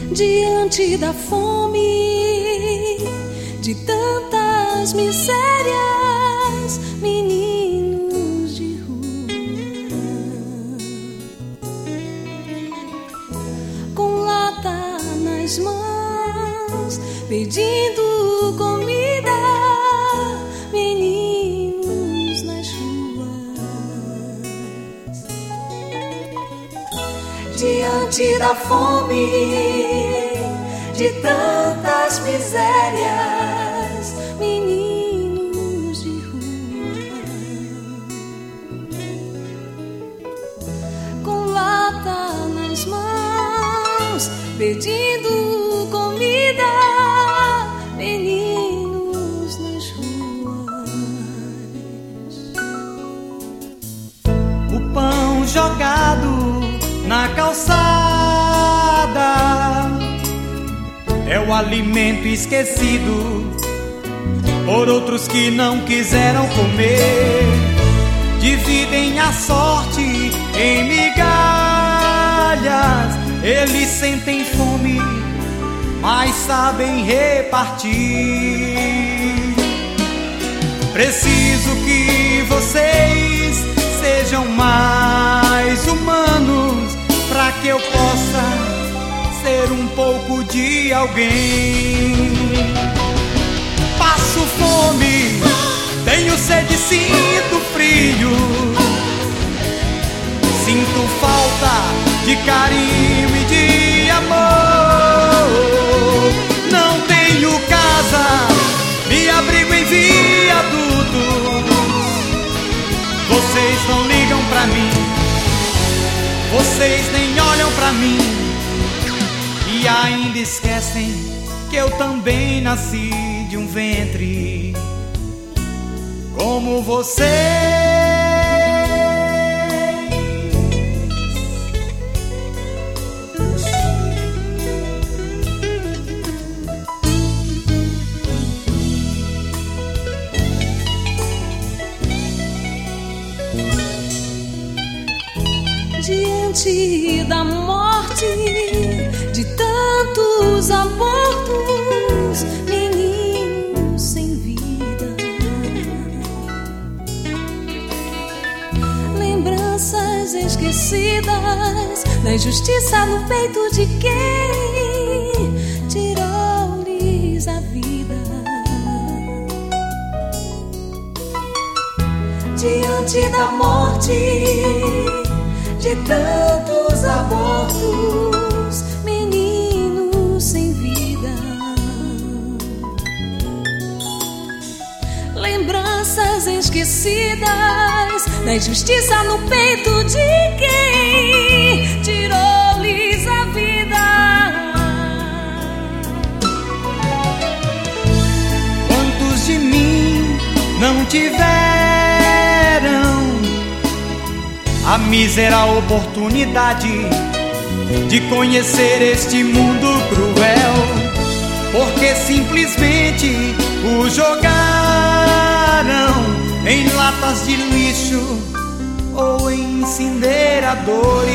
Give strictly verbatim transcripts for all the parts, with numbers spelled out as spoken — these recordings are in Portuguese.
diante da fome, de tantas misérias, meninos de rua, com lata nas mãos, pedindo comida, meninos nas ruas, diante da fome, de tantas misérias, meninos de rua, com lata nas mãos, pedindo comida, meninos nas ruas. O pão jogado na calçada é o alimento esquecido por outros que não quiseram comer. Dividem a sorte em migalhas, eles sentem fome, mas sabem repartir. Preciso que vocês sejam mais humanos, pra que eu possa ser um pouco de alguém. Passo fome, tenho sede, sinto frio, sinto falta de carinho e de amor. Não tenho casa, me abrigo em viadutos. Vocês não ligam pra mim, vocês nem olham pra mim, e ainda esquecem que eu também nasci de um ventre como você. Diante da morte, de tantos abortos, meninos sem vida, lembranças esquecidas da injustiça no peito de quem tirou-lhes a vida. Diante da morte, de tantos abortos, meninos sem vida, lembranças esquecidas da injustiça no peito de quem tirou-lhes a vida. Quantos de mim não tiveram a mísera oportunidade de conhecer este mundo cruel, porque simplesmente o jogaram em latas de lixo ou em incineradores.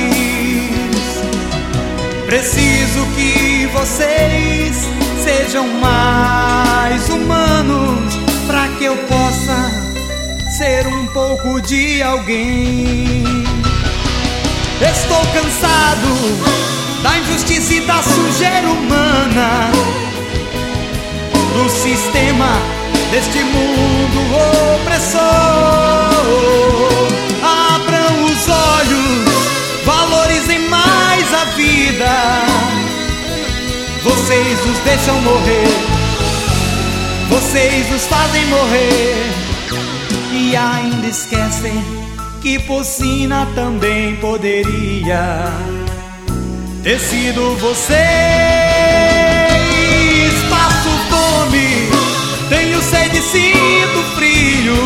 Preciso que vocês sejam mais humanos, pra que eu possa ser um pouco de alguém. Estou cansado da injustiça e da sujeira humana, do sistema deste mundo opressor. Abram os olhos, valorizem mais a vida. Vocês nos deixam morrer, vocês nos fazem morrer, e ainda esquecem que Pocina também poderia ter sido vocês. Passo fome, tenho sede, sinto frio,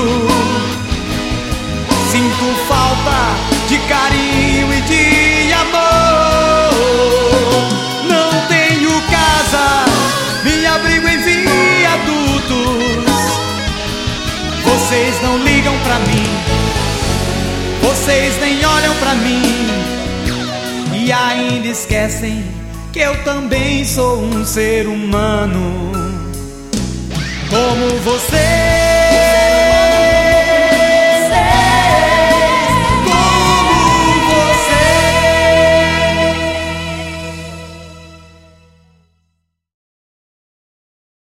sinto falta de carinho e de amor. Não tenho casa, me abrigo em viadutos. Vocês não ligam pra mim, vocês nem olham pra mim, e ainda esquecem que eu também sou um ser humano como você.